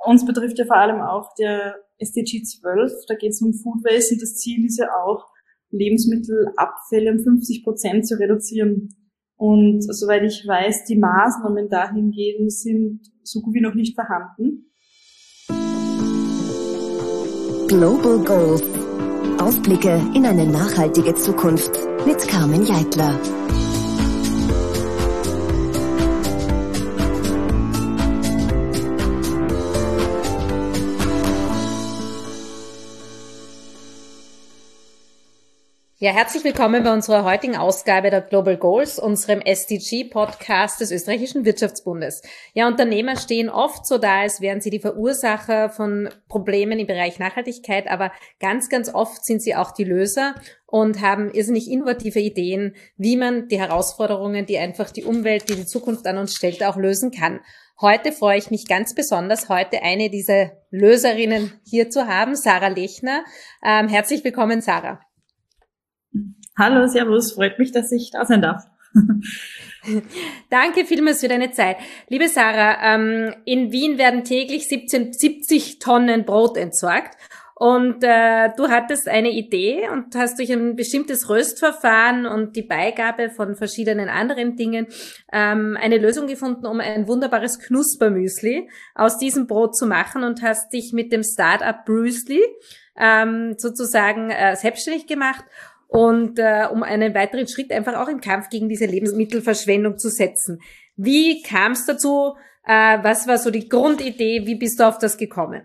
uns betrifft ja vor allem auch der SDG 12, da geht es um Food Waste und das Ziel ist ja auch, Lebensmittelabfälle um 50% zu reduzieren. Und soweit ich weiß, die Maßnahmen dahingehend sind so gut wie noch nicht vorhanden. Global Goals. Ausblicke in eine nachhaltige Zukunft mit Carmen Jeitler. Ja, herzlich willkommen bei unserer heutigen Ausgabe der Global Goals, unserem SDG-Podcast des Österreichischen Wirtschaftsbundes. Ja, Unternehmer stehen oft so da, als wären sie die Verursacher von Problemen im Bereich Nachhaltigkeit, aber ganz, ganz oft sind sie auch die Löser und haben irrsinnig innovative Ideen, wie man die Herausforderungen, die einfach die Umwelt, die Zukunft an uns stellt, auch lösen kann. Heute freue ich mich ganz besonders, heute eine dieser Löserinnen hier zu haben, Sarah Lechner. Herzlich willkommen, Sarah. Hallo, servus, freut mich, dass ich da sein darf. Danke vielmals für deine Zeit. Liebe Sarah, in Wien werden täglich 70 Tonnen Brot entsorgt und du hattest eine Idee und hast durch ein bestimmtes Röstverfahren und die Beigabe von verschiedenen anderen Dingen eine Lösung gefunden, um ein wunderbares Knuspermüsli aus diesem Brot zu machen und hast dich mit dem Start-up Brüsli sozusagen selbstständig gemacht. Und um einen weiteren Schritt einfach auch im Kampf gegen diese Lebensmittelverschwendung zu setzen. Wie kam es dazu? Was war so die Grundidee? Wie bist du auf das gekommen?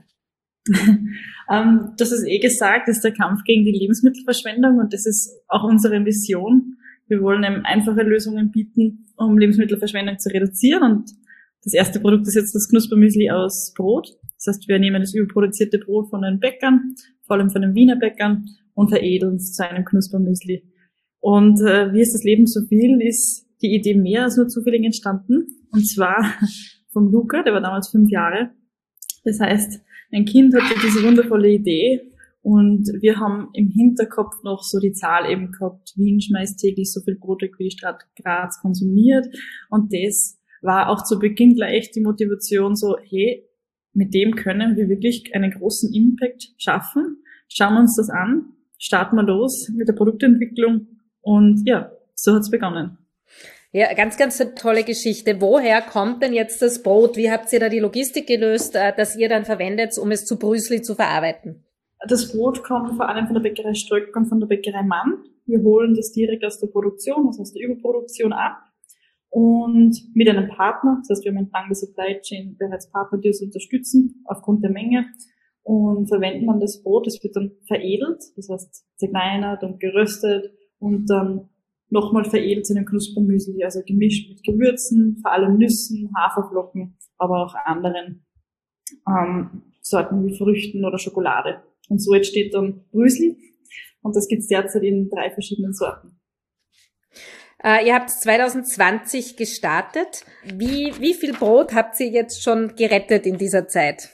Das ist gesagt, das ist der Kampf gegen die Lebensmittelverschwendung und das ist auch unsere Mission. Wir wollen einfache Lösungen bieten, um Lebensmittelverschwendung zu reduzieren und das erste Produkt ist jetzt das Knuspermüsli aus Brot. Das heißt, wir nehmen das überproduzierte Brot von den Bäckern, vor allem von den Wiener Bäckern, und veredeln es zu einem Knuspermüsli. Und wie ist das Leben so viel, ist die Idee mehr als nur zufällig entstanden. Und zwar vom Luca, der war damals 5 Jahre. Das heißt, ein Kind hatte diese wundervolle Idee und wir haben im Hinterkopf noch so die Zahl eben gehabt, Wien schmeißt täglich so viel Brot weg, wie die Stadt Graz konsumiert. Und das war auch zu Beginn gleich die Motivation so, hey, mit dem können wir wirklich einen großen Impact schaffen. Schauen wir uns das an. Starten wir los mit der Produktentwicklung und ja, so hat's begonnen. Ja, ganz, ganz eine tolle Geschichte. Woher kommt denn jetzt das Brot? Wie habt ihr da die Logistik gelöst, dass ihr dann verwendet, um es zu Brüsli zu verarbeiten? Das Brot kommt vor allem von der Bäckerei Ströck und von der Bäckerei Mann. Wir holen das direkt aus der Produktion, also aus der Überproduktion ab und mit einem Partner, das heißt, wir haben entlang der Supply Chain bereits Partner, die uns unterstützen aufgrund der Menge. Und verwenden dann das Brot, das wird dann veredelt, das heißt zerkleinert und geröstet und dann nochmal veredelt zu einem Knuspermüsli, also gemischt mit Gewürzen, vor allem Nüssen, Haferflocken, aber auch anderen Sorten wie Früchten oder Schokolade. Und so entsteht dann Brüsli und das gibt's derzeit in 3 verschiedenen Sorten. Ihr habt 2020 gestartet. Wie viel Brot habt ihr jetzt schon gerettet in dieser Zeit?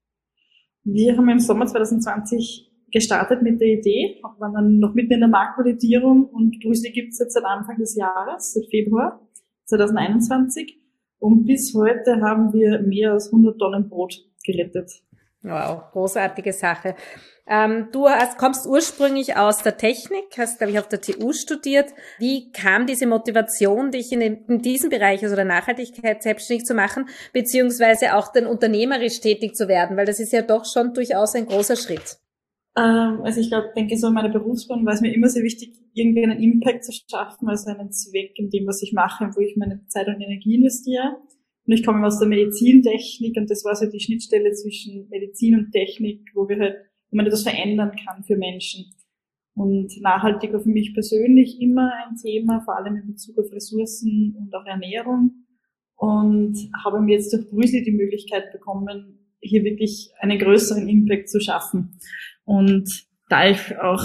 Wir haben im Sommer 2020 gestartet mit der Idee, waren dann noch mitten in der Marktvalidierung und Brüsli gibt es jetzt seit Anfang des Jahres, seit Februar 2021 und bis heute haben wir mehr als 100 Tonnen Brot gerettet. Wow, großartige Sache. Du kommst ursprünglich aus der Technik, hast, glaube ich, auf der TU studiert. Wie kam diese Motivation, dich in diesem Bereich, also der Nachhaltigkeit, selbstständig zu machen, beziehungsweise auch dann unternehmerisch tätig zu werden? Weil das ist ja doch schon durchaus ein großer Schritt. Also ich denke, so in meiner Berufsbahn war es mir immer sehr wichtig, irgendwie einen Impact zu schaffen, also einen Zweck in dem, was ich mache, wo ich meine Zeit und Energie investiere. Und ich komme aus der Medizintechnik und das war so die Schnittstelle zwischen Medizin und Technik, wo man etwas verändern kann für Menschen. Und nachhaltig war für mich persönlich immer ein Thema, vor allem in Bezug auf Ressourcen und auch Ernährung. Und habe mir jetzt durch Brüsli die Möglichkeit bekommen, hier wirklich einen größeren Impact zu schaffen. Und da ich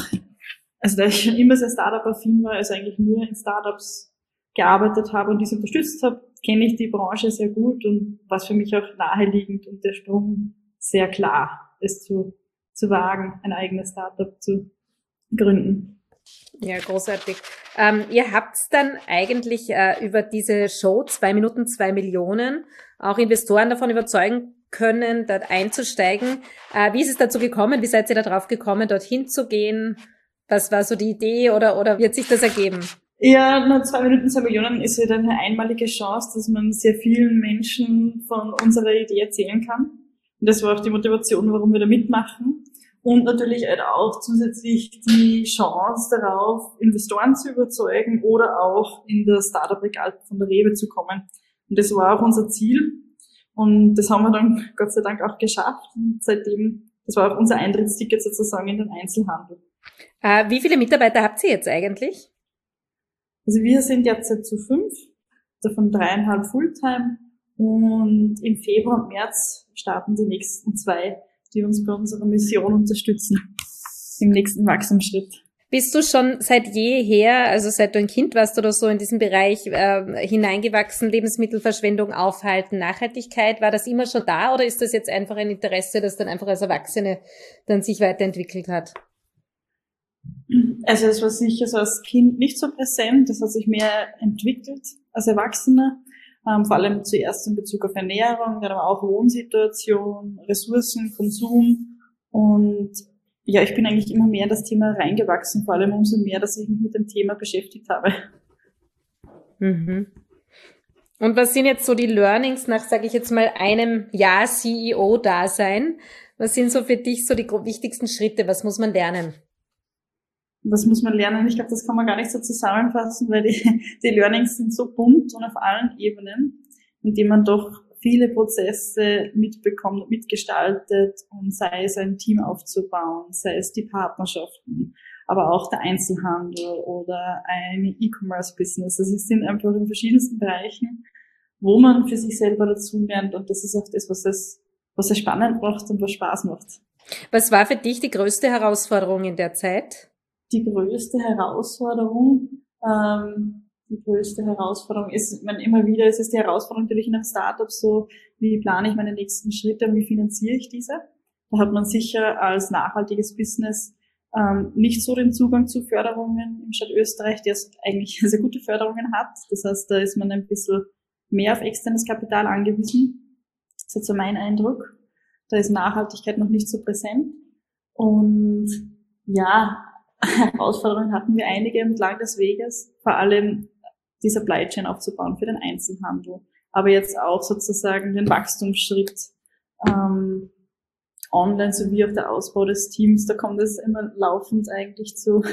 schon immer sehr Startup-affin war, also eigentlich nur in Startups gearbeitet habe und diese unterstützt habe, kenne ich die Branche sehr gut und war für mich auch naheliegend und der Sprung sehr klar, es zu wagen, ein eigenes Startup zu gründen. Ja, großartig. Ihr habt dann eigentlich über diese Show 2 Minuten, 2 Millionen auch Investoren davon überzeugen können, dort einzusteigen. Wie ist es dazu gekommen? Wie seid ihr da drauf gekommen, dorthin zu gehen? Was war so die Idee oder wie hat sich das ergeben? Ja, nur 2 Minuten, 2 Millionen ist ja dann eine einmalige Chance, dass man sehr vielen Menschen von unserer Idee erzählen kann. Und das war auch die Motivation, warum wir da mitmachen. Und natürlich halt auch zusätzlich die Chance darauf, Investoren zu überzeugen oder auch in das Startup-Regal von der Rewe zu kommen. Und das war auch unser Ziel. Und das haben wir dann Gott sei Dank auch geschafft. Und seitdem, das war auch unser Eintrittsticket sozusagen in den Einzelhandel. Wie viele Mitarbeiter habt ihr jetzt eigentlich? Also wir sind derzeit zu 5, davon 3,5 Fulltime. Und im Februar und März starten die nächsten 2, die uns bei unserer Mission unterstützen, im nächsten Wachstumsschritt. Bist du schon seit jeher, also seit du ein Kind warst oder so, in diesem Bereich hineingewachsen, Lebensmittelverschwendung aufhalten, Nachhaltigkeit? War das immer schon da oder ist das jetzt einfach ein Interesse, das dann einfach als Erwachsene dann sich weiterentwickelt hat? Also es war sicher so als Kind nicht so präsent, das hat sich mehr entwickelt als Erwachsener. Vor allem zuerst in Bezug auf Ernährung, dann aber auch Wohnsituation, Ressourcen, Konsum. Und ja, ich bin eigentlich immer mehr in das Thema reingewachsen, vor allem umso mehr, dass ich mich mit dem Thema beschäftigt habe. Mhm. Und was sind jetzt so die Learnings nach, sage ich jetzt mal, einem Jahr CEO-Dasein? Was sind so für dich so die wichtigsten Schritte? Was muss man lernen? Was muss man lernen? Ich glaube, das kann man gar nicht so zusammenfassen, weil die Learnings sind so bunt und auf allen Ebenen, indem man doch viele Prozesse mitbekommt, mitgestaltet und sei es ein Team aufzubauen, sei es die Partnerschaften, aber auch der Einzelhandel oder ein E-Commerce-Business. Also es sind einfach in verschiedensten Bereichen, wo man für sich selber dazu lernt und das ist auch das, was es spannend macht und was Spaß macht. Was war für dich die größte Herausforderung in der Zeit? Die größte Herausforderung ist, ich meine, immer wieder ist es die Herausforderung natürlich in einem Startup so, wie plane ich meine nächsten Schritte und wie finanziere ich diese? Da hat man sicher als nachhaltiges Business nicht so den Zugang zu Förderungen im Staat Österreich, der eigentlich sehr gute Förderungen hat. Das heißt, da ist man ein bisschen mehr auf externes Kapital angewiesen. Das ist jetzt so mein Eindruck. Da ist Nachhaltigkeit noch nicht so präsent. Und ja, Herausforderungen hatten wir einige entlang des Weges, vor allem die Supply Chain aufzubauen für den Einzelhandel, aber jetzt auch sozusagen den Wachstumsschritt online sowie auch der Ausbau des Teams. Da kommt es immer laufend eigentlich zu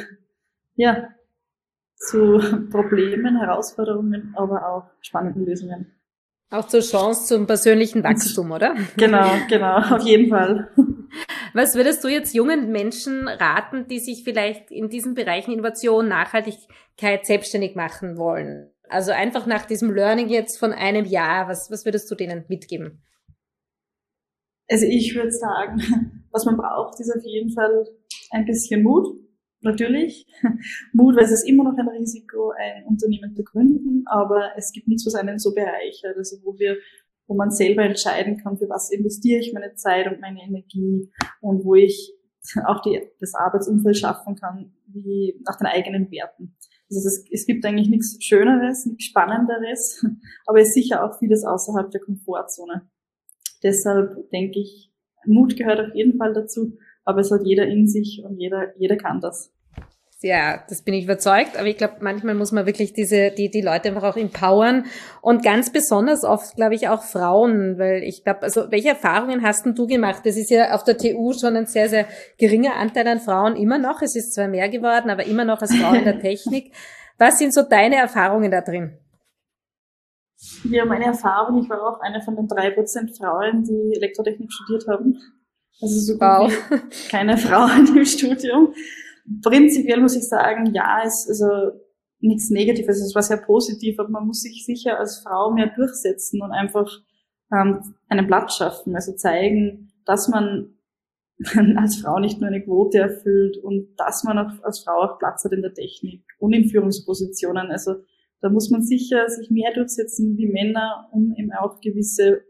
Problemen, Herausforderungen, aber auch spannenden Lösungen. Auch zur Chance zum persönlichen Wachstum, oder? Genau, auf jeden Fall. Was würdest du jetzt jungen Menschen raten, die sich vielleicht in diesen Bereichen Innovation, Nachhaltigkeit selbstständig machen wollen? Also einfach nach diesem Learning jetzt von einem Jahr, was würdest du denen mitgeben? Also ich würde sagen, was man braucht, ist auf jeden Fall ein bisschen Mut. Natürlich. Mut, weil es ist immer noch ein Risiko, ein Unternehmen zu gründen, aber es gibt nichts, was einen so bereichert, also wo man selber entscheiden kann, für was investiere ich meine Zeit und meine Energie und wo ich auch das Arbeitsumfeld schaffen kann, wie nach den eigenen Werten. Also es gibt eigentlich nichts Schöneres, nichts Spannenderes, aber es ist sicher auch vieles außerhalb der Komfortzone. Deshalb denke ich, Mut gehört auf jeden Fall dazu, aber es hat jeder in sich und jeder kann das. Ja, das bin ich überzeugt, aber ich glaube, manchmal muss man wirklich die Leute einfach auch empowern und ganz besonders oft, glaube ich, auch Frauen, weil ich glaube, also welche Erfahrungen hast denn du gemacht? Das ist ja auf der TU schon ein sehr, sehr geringer Anteil an Frauen immer noch, es ist zwar mehr geworden, aber immer noch als Frau in der Technik. Was sind so deine Erfahrungen da drin? Ja, meine Erfahrung, ich war auch eine von den 3% Frauen, die Elektrotechnik studiert haben. Also so gut wie keine Frauen im Studium. Prinzipiell muss ich sagen, ja, ist also nichts Negatives, es war sehr positiv, aber man muss sich sicher als Frau mehr durchsetzen und einfach einen Platz schaffen, also zeigen, dass man als Frau nicht nur eine Quote erfüllt und dass man auch als Frau auch Platz hat in der Technik und in Führungspositionen. Also da muss man sicher sich mehr durchsetzen wie Männer, um eben auch gewisse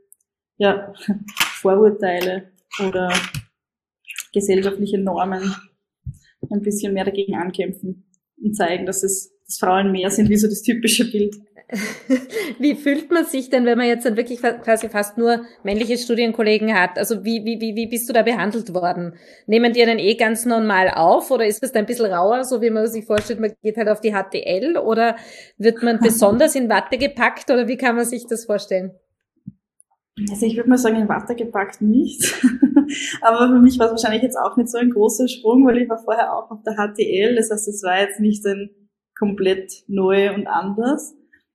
Vorurteile oder gesellschaftliche Normen ein bisschen mehr dagegen ankämpfen. und zeigen, dass Frauen mehr sind, wie so das typische Bild. Wie fühlt man sich denn, wenn man jetzt dann wirklich quasi fast nur männliche Studienkollegen hat? Also wie bist du da behandelt worden? Nehmen die einen ganz normal auf oder ist das da ein bisschen rauer, so wie man sich vorstellt, man geht halt auf die HTL oder wird man besonders in Watte gepackt oder wie kann man sich das vorstellen? Also ich würde mal sagen, in Watte gepackt nicht. Aber für mich war es wahrscheinlich jetzt auch nicht so ein großer Sprung, weil ich war vorher auch auf der HTL. Das heißt, es war jetzt nicht ein komplett neu und anders.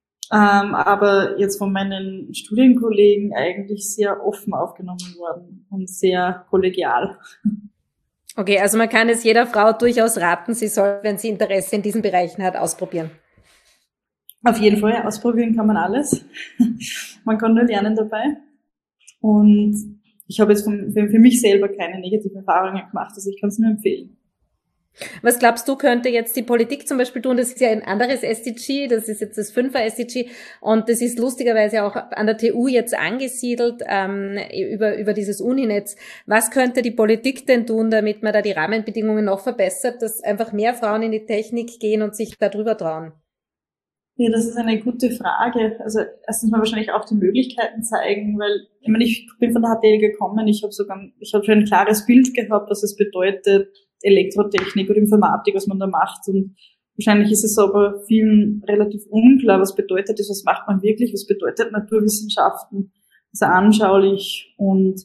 Aber jetzt von meinen Studienkollegen eigentlich sehr offen aufgenommen worden und sehr kollegial. Okay, also man kann es jeder Frau durchaus raten, sie soll, wenn sie Interesse in diesen Bereichen hat, ausprobieren. Auf jeden Fall, ausprobieren kann man alles. Man kann nur lernen dabei. Und ich habe jetzt für mich selber keine negativen Erfahrungen gemacht, also ich kann es nur empfehlen. Was glaubst du, könnte jetzt die Politik zum Beispiel tun? Das ist ja ein anderes SDG, das ist jetzt das 5er SDG und das ist lustigerweise auch an der TU jetzt angesiedelt über dieses Uninetz. Was könnte die Politik denn tun, damit man da die Rahmenbedingungen noch verbessert, dass einfach mehr Frauen in die Technik gehen und sich da drüber trauen? Ja, das ist eine gute Frage. Also erstens mal wahrscheinlich auch die Möglichkeiten zeigen, weil ich bin von der HTL gekommen, ich habe schon ein klares Bild gehabt, was es bedeutet, Elektrotechnik oder Informatik, was man da macht. Und wahrscheinlich ist es aber vielen relativ unklar, was bedeutet das, was macht man wirklich, was bedeutet Naturwissenschaften, also anschaulich und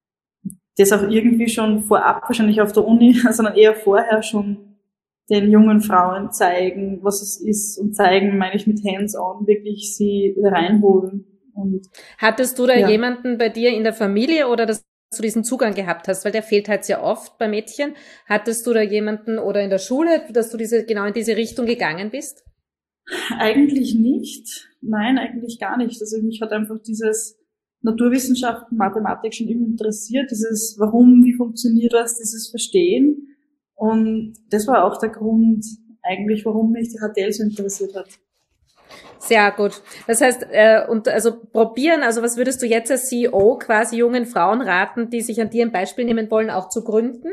das auch irgendwie schon vorab, wahrscheinlich auf der Uni, sondern eher vorher schon den jungen Frauen zeigen, was es ist und zeigen, meine ich mit Hands-on, wirklich sie reinholen. Und hattest du da jemanden bei dir in der Familie oder dass du diesen Zugang gehabt hast, weil der fehlt halt sehr oft bei Mädchen. Hattest du da jemanden oder in der Schule, dass du genau in diese Richtung gegangen bist? Eigentlich nicht. Nein, eigentlich gar nicht. Also mich hat einfach dieses Naturwissenschaften, Mathematik schon immer interessiert, dieses Warum, wie funktioniert das, dieses Verstehen. Und das war auch der Grund eigentlich, warum mich die HTL so interessiert hat. Sehr gut. Das heißt, probieren, also was würdest du jetzt als CEO quasi jungen Frauen raten, die sich an dir ein Beispiel nehmen wollen, auch zu gründen?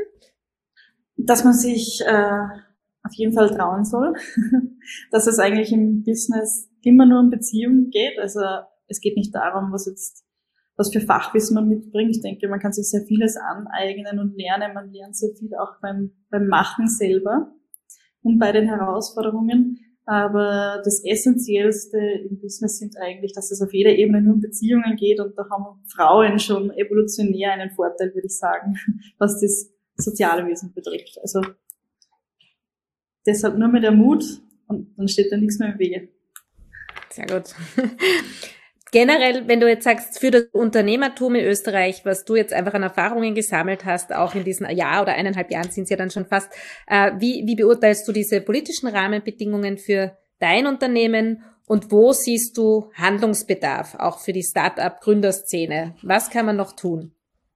Dass man sich auf jeden Fall trauen soll, dass es eigentlich im Business immer nur um Beziehungen geht. Also es geht nicht darum, was für Fachwissen man mitbringt. Ich denke, man kann sich sehr vieles aneignen und lernen. Man lernt sehr viel auch beim Machen selber und bei den Herausforderungen. Aber das Essentiellste im Business sind eigentlich, dass es auf jeder Ebene nur um Beziehungen geht und da haben Frauen schon evolutionär einen Vorteil, würde ich sagen, was das soziale Wesen betrifft. Also deshalb nur mit der Mut und dann steht da nichts mehr im Wege. Sehr gut. Generell, wenn du jetzt sagst, für das Unternehmertum in Österreich, was du jetzt einfach an Erfahrungen gesammelt hast, auch in diesen Jahr oder 1,5 Jahren sind es ja dann schon fast, wie beurteilst du diese politischen Rahmenbedingungen für dein Unternehmen und wo siehst du Handlungsbedarf, auch für die Start-up-Gründerszene? Was kann man noch tun?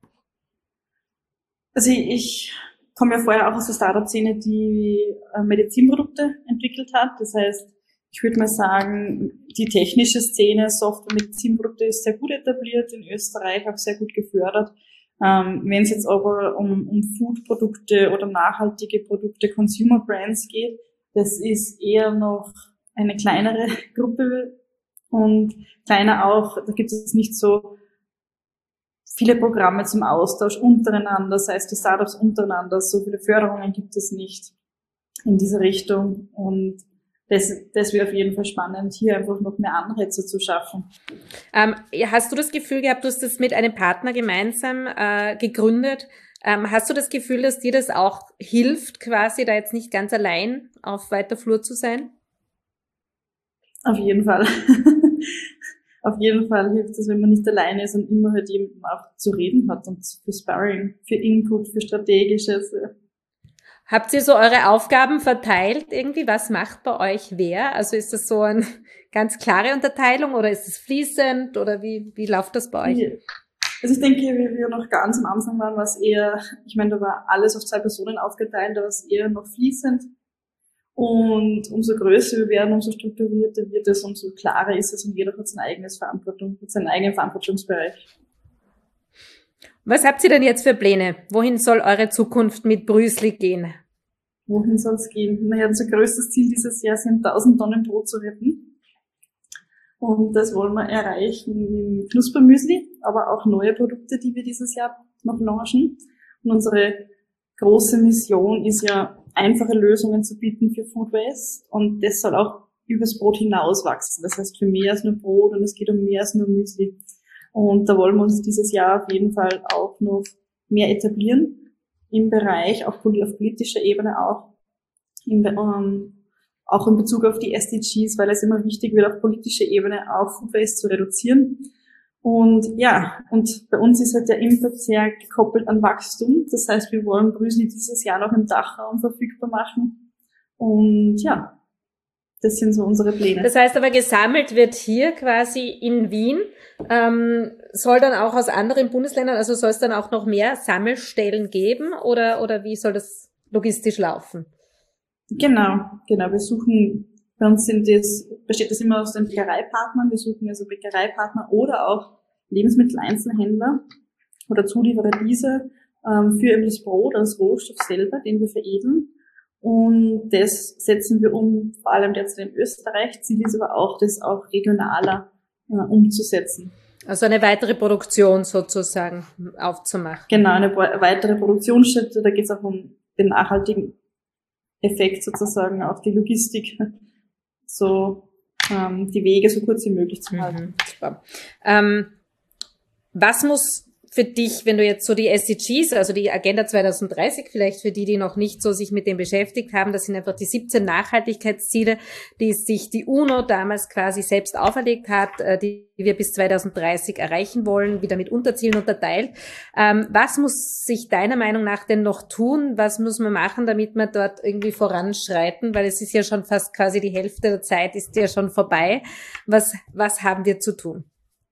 Also ich komme ja vorher auch aus der Start-up-Szene, die Medizinprodukte entwickelt hat. Das heißt, ich würde mal sagen, die technische Szene, Software, Medizinprodukte ist sehr gut etabliert in Österreich, auch sehr gut gefördert. Wenn es jetzt aber um Food-Produkte oder nachhaltige Produkte, Consumer Brands geht, das ist eher noch eine kleinere Gruppe und kleiner auch, da gibt es nicht so viele Programme zum Austausch untereinander, das heißt die Startups untereinander, so viele Förderungen gibt es nicht in diese Richtung und das wäre auf jeden Fall spannend, hier einfach noch mehr Anreize zu schaffen. Hast du das Gefühl gehabt, du hast das mit einem Partner gemeinsam gegründet? Hast du das Gefühl, dass dir das auch hilft, quasi da jetzt nicht ganz allein auf weiter Flur zu sein? Auf jeden Fall. Auf jeden Fall hilft es, wenn man nicht alleine ist und immer halt jemanden auch zu reden hat und für Sparring, für Input, für Strategisches. Habt ihr so eure Aufgaben verteilt irgendwie? Was macht bei euch wer? Also ist das so eine ganz klare Unterteilung oder ist es fließend oder wie läuft das bei euch? Also ich denke, wie wir noch ganz am Anfang waren, war es eher, ich meine, da war alles auf 2 Personen aufgeteilt, da war es eher noch fließend. Und umso größer wir werden, umso strukturierter wird es, umso klarer ist es und jeder hat seine eigene Verantwortung, hat seinen eigenen Verantwortungsbereich. Was habt ihr denn jetzt für Pläne? Wohin soll eure Zukunft mit Brüsli gehen? Wohin soll es gehen? Naja, unser größtes Ziel dieses Jahr sind 1000 Tonnen Brot zu retten. Und das wollen wir erreichen im Knuspermüsli, aber auch neue Produkte, die wir dieses Jahr noch launchen. Und unsere große Mission ist ja, einfache Lösungen zu bieten für Food Waste. Und das soll auch übers Brot hinaus wachsen. Das heißt, für mehr als nur Brot, und es geht um mehr als nur Müsli. Und da wollen wir uns dieses Jahr auf jeden Fall auch noch mehr etablieren im Bereich, auch auf politischer Ebene auch in Bezug auf die SDGs, weil es immer wichtig wird, auf politischer Ebene auch Food Waste zu reduzieren. Und ja, und bei uns ist halt der Impact sehr gekoppelt an Wachstum. Das heißt, wir wollen Brüsli dieses Jahr noch im Dachraum verfügbar machen. Und ja, das sind so unsere Pläne. Das heißt aber, gesammelt wird hier quasi in Wien, soll dann auch aus anderen Bundesländern, also soll es dann auch noch mehr Sammelstellen geben oder wie soll das logistisch laufen? Genau. Wir suchen, bei uns besteht das immer aus den Bäckereipartnern. Wir suchen also Bäckereipartner oder auch Lebensmitteleinzelhändler oder Zulieferer dieser für eben das Brot als Rohstoff selber, den wir veredeln. Und das setzen wir um, vor allem derzeit in Österreich. Ziel ist aber auch, das auch regionaler umzusetzen. Also eine weitere Produktion sozusagen aufzumachen. Genau, eine weitere Produktionsstätte. Da geht es auch um den nachhaltigen Effekt sozusagen auf die Logistik, so die Wege so kurz wie möglich zu halten. Super. Was muss für dich, wenn du jetzt so die SDGs, also die Agenda 2030, vielleicht für die noch nicht so sich mit dem beschäftigt haben, das sind einfach die 17 Nachhaltigkeitsziele, die sich die UNO damals quasi selbst auferlegt hat, die wir bis 2030 erreichen wollen, wieder mit Unterzielen unterteilt. Was muss sich deiner Meinung nach denn noch tun? Was muss man machen, damit wir dort irgendwie voranschreiten? Weil es ist ja schon fast quasi die Hälfte der Zeit ist ja schon vorbei. Was haben wir zu tun?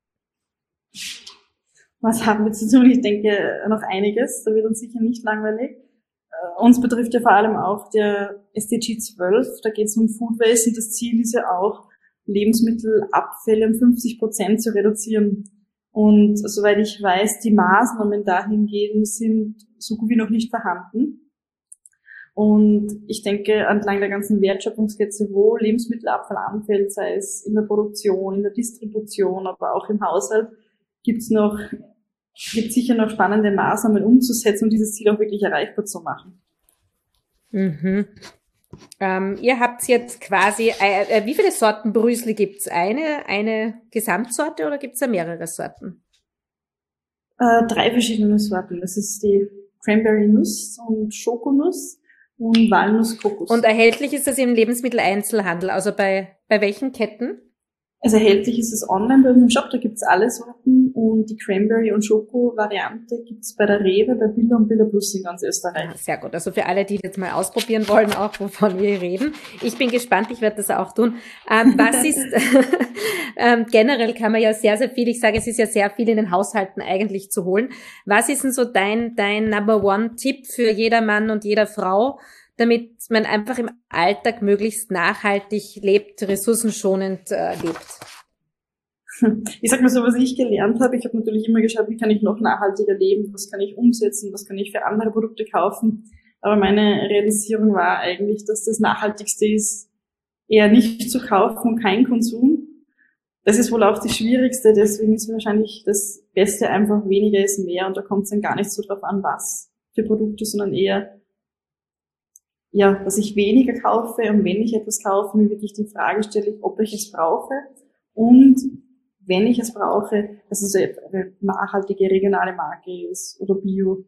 Was haben wir zu tun? Ich denke, noch einiges. Da wird uns sicher nicht langweilig. Uns betrifft ja vor allem auch der SDG 12. Da geht es um Food Waste und das Ziel ist ja auch, Lebensmittelabfälle um 50% zu reduzieren. Und soweit ich weiß, die Maßnahmen dahingehend sind so gut wie noch nicht vorhanden. Und ich denke, entlang der ganzen Wertschöpfungskette, wo Lebensmittelabfall anfällt, sei es in der Produktion, in der Distribution, aber auch im Haushalt, gibt sicher noch spannende Maßnahmen umzusetzen, um dieses Ziel auch wirklich erreichbar zu machen. Mhm. Ihr habt jetzt quasi, wie viele Sorten Brüsli gibt's? Eine Gesamtsorte oder gibt's da mehrere Sorten? 3 verschiedene Sorten. Das ist die Cranberry Nuss und Schokonuss und Walnuss Kokos. Und erhältlich ist das im Lebensmitteleinzelhandel, also bei welchen Ketten? Also erhältlich ist es online bei uns im Shop, da gibt's alle Sorten und die Cranberry- und Schoko-Variante gibt's bei der Rewe, bei Billa und Billa Plus in ganz Österreich. Ja, sehr gut, also für alle, die jetzt mal ausprobieren wollen, auch wovon wir reden. Ich bin gespannt, ich werde das auch tun. Was ist, generell kann man ja sehr, sehr viel, ich sage, es ist ja sehr viel in den Haushalten eigentlich zu holen. Was ist denn so dein Number-One-Tipp für jeder Mann und jeder Frau, damit man einfach im Alltag möglichst nachhaltig lebt, ressourcenschonend lebt? Ich sag mal so, was ich gelernt habe, ich habe natürlich immer geschaut, wie kann ich noch nachhaltiger leben, was kann ich umsetzen, was kann ich für andere Produkte kaufen. Aber meine Realisierung war eigentlich, dass das Nachhaltigste ist, eher nicht zu kaufen und kein Konsum. Das ist wohl auch die schwierigste, deswegen ist wahrscheinlich das Beste einfach weniger ist mehr und da kommt es dann gar nicht so drauf an, was für Produkte, sondern eher ja, dass ich weniger kaufe und wenn ich etwas kaufe, mir wirklich die Frage stelle, ob ich es brauche und wenn ich es brauche, dass es eine nachhaltige regionale Marke ist oder Bio.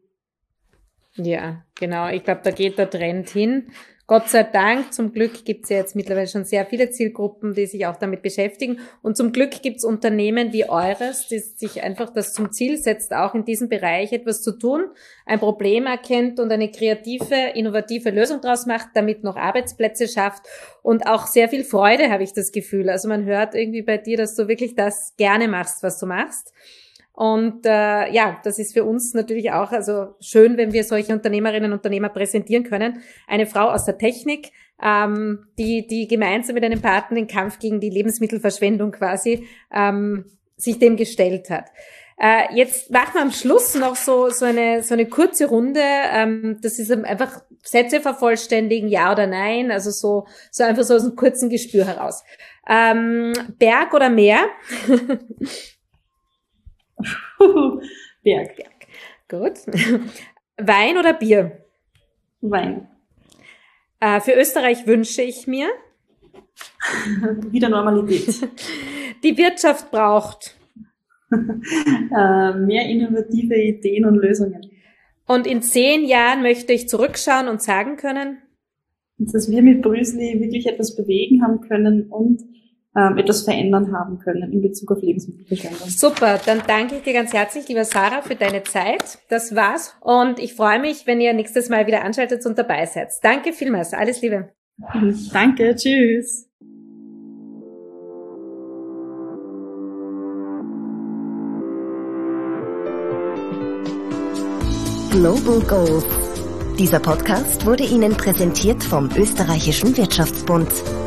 Ja, genau. Ich glaube, da geht der Trend hin. Gott sei Dank, zum Glück gibt's ja jetzt mittlerweile schon sehr viele Zielgruppen, die sich auch damit beschäftigen. Und zum Glück gibt's Unternehmen wie eures, die sich einfach das zum Ziel setzt, auch in diesem Bereich etwas zu tun, ein Problem erkennt und eine kreative, innovative Lösung draus macht, damit noch Arbeitsplätze schafft und auch sehr viel Freude, habe ich das Gefühl. Also man hört irgendwie bei dir, dass du wirklich das gerne machst, was du machst. Und ja, das ist für uns natürlich auch also schön, wenn wir solche Unternehmerinnen und Unternehmer präsentieren können. Eine Frau aus der Technik, die gemeinsam mit einem Partner den Kampf gegen die Lebensmittelverschwendung quasi sich dem gestellt hat. Jetzt machen wir am Schluss noch so eine kurze Runde. Das ist einfach Sätze vervollständigen, ja oder nein. Also so einfach so aus einem kurzen Gespür heraus. Berg oder Meer? Berg. Gut. Wein oder Bier? Wein. Für Österreich wünsche ich mir? Wieder Normalität. Die Wirtschaft braucht? Mehr innovative Ideen und Lösungen. Und in 10 Jahren möchte ich zurückschauen und sagen können? Dass wir mit Brüsli wirklich etwas bewegen haben können und etwas verändern haben können in Bezug auf Lebensmittelverschwendung. Super, dann danke ich dir ganz herzlich, lieber Sarah, für deine Zeit. Das war's. Und ich freue mich, wenn ihr nächstes Mal wieder anschaltet und dabei seid. Danke vielmals. Alles Liebe. Danke, tschüss. Global Goals. Dieser Podcast wurde Ihnen präsentiert vom Österreichischen Wirtschaftsbund.